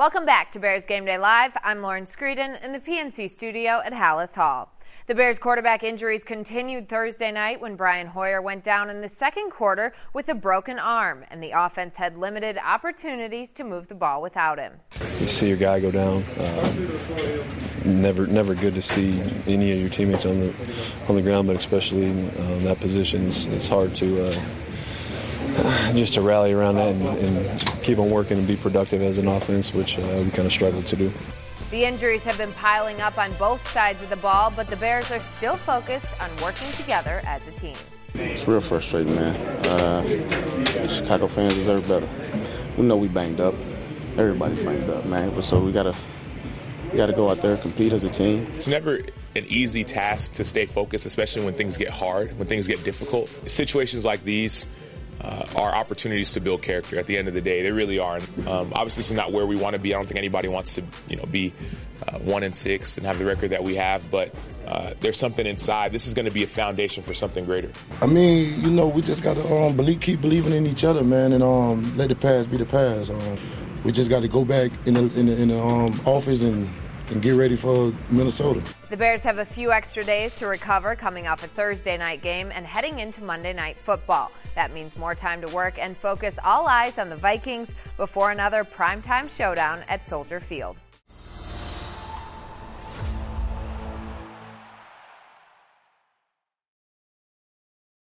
Welcome back to Bears Game Day Live. I'm Lauren Screeden in the PNC studio at Halas Hall. The Bears quarterback injuries continued Thursday night when Brian Hoyer went down in the second quarter with a broken arm, and the offense had limited opportunities to move the ball without him. You see your guy go down. Never good to see any of your teammates on the ground, but especially in that position, it's hard to just to rally around that and keep on working and be productive as an offense, which we kind of struggled to do. The injuries have been piling up on both sides of the ball, but the Bears are still focused on working together as a team. It's real frustrating, man. Chicago fans deserve better. We know we banged up. Everybody's banged up, man. So we gotta go out there and compete as a team. It's never an easy task to stay focused, especially when things get hard, when things get difficult. Situations like these are opportunities to build character. At the end of the day, they really are. Obviously, this is not where we want to be. I don't think anybody wants to, be 1-6 and have the record that we have. But there's something inside. This is going to be a foundation for something greater. I mean, we just got to keep believing in each other, man, and let the past be the past. We just got to go back in the office and get ready for Minnesota. The Bears have a few extra days to recover coming off a Thursday night game and heading into Monday Night Football. That means more time to work and focus all eyes on the Vikings before another primetime showdown at Soldier Field.